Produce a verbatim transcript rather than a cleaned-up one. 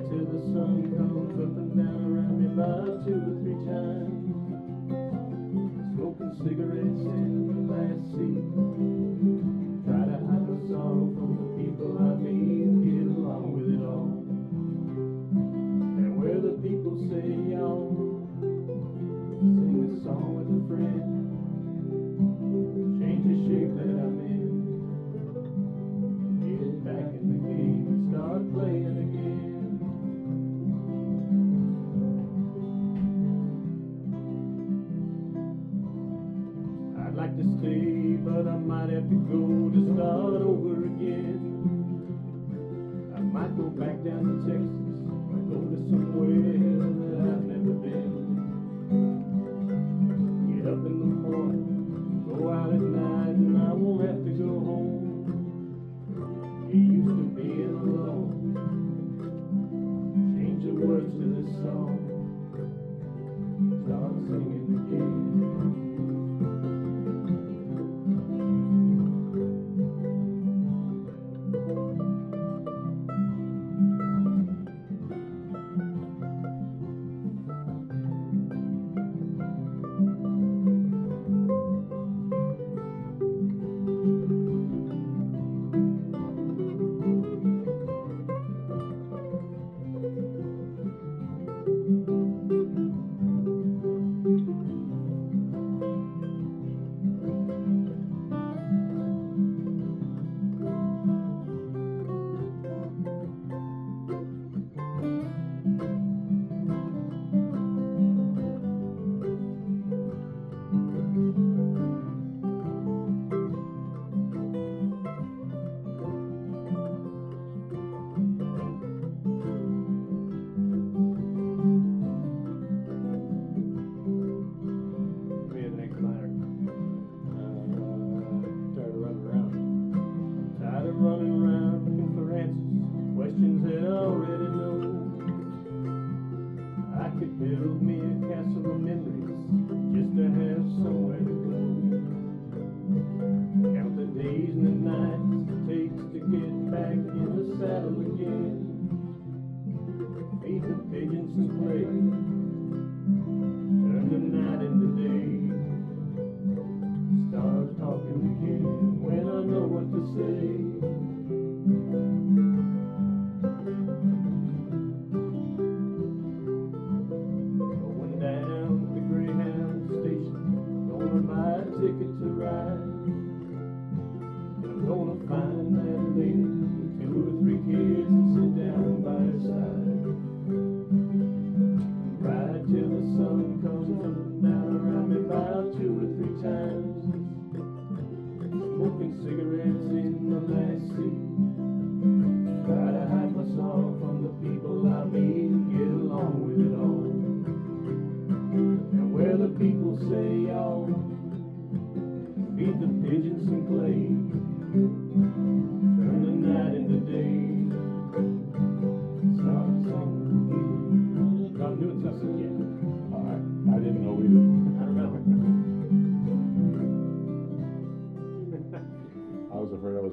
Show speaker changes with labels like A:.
A: till the sun comes up and down around me about two or three times. Smoking cigarettes in the last seat. Try to hide my sorrow from the people I meet and get along with it all. And where the people say y'all sing this song with a friend, change the shape that I'm in, get back in the game and start playing again. I'd like to stay, but I might have to go to start over again. I might go back down to Texas, might go to somewhere that I've never been. Get up in the morning, go out at night, and I won't have to go home. Get used to being alone, change the words to this song, start singing again. Running around looking for answers to questions that I already know. I could build me a castle of memories just to have somewhere to go. Count the days and the nights it takes to get back in the saddle again. Feed the pigeons some clay, turn the night into day. Start talking again when I know what to say. Going down to the Greyhound station, gonna buy a ticket to ride. I'm gonna find that lady with two or three kids and sit down by her side. Ride till the sun comes up and down around me about two or three times. Smoking cigarettes in the last seat. Try to hide my sorrow from the people I meet and get along with it all. And where the people say y'all feed the pigeons some clay, turn the night into day, start singing again.
B: Not doing something yet. All right. I didn't know we did.